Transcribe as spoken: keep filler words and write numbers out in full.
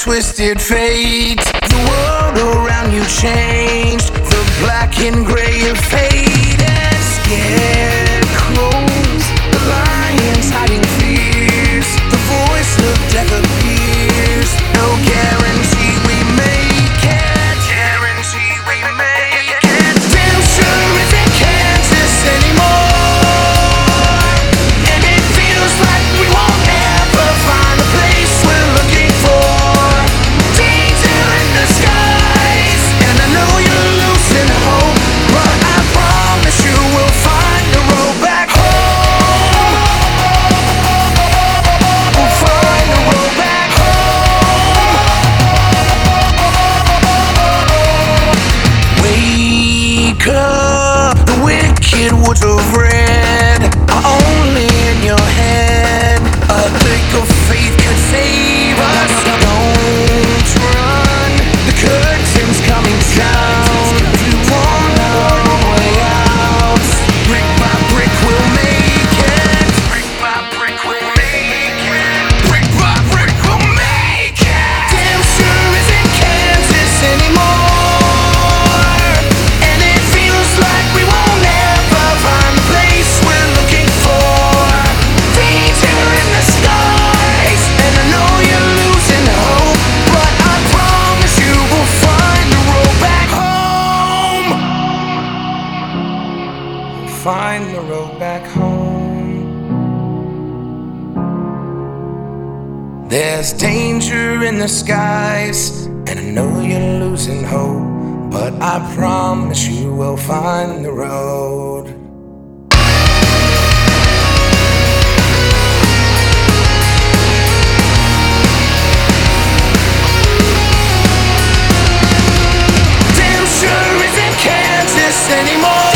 twisted fate. The world around you changed, the black and gray of fate. And scarecrows, the lions hiding fears, the voice of death appears. No guarantee we make it, guarantee we make it. Damn sure isn't Kansas anymore, and it feels like we won't ever find the place we're looking for. Danger in the skies, and I know you're losing hope, but I promise you we'll find the road back home. We'll find the road back home. Wake up, the wicked woods of red are only in your head. A click of faith could save us. Don't run, the curtain's coming down. We want our own way out. Brick by brick we'll make it. Brick by brick we'll make it. Brick by brick we'll make it. Damn sure isn't Kansas anymore, and it feels like we won't ever find the place we're looking for. Danger in the skies, and I know you're losing hope, but I promise you we'll find the road back home. Find the road back home. There's danger in the skies, and I know you're losing hope, but I promise you we'll find the road. Damn sure isn't Kansas anymore,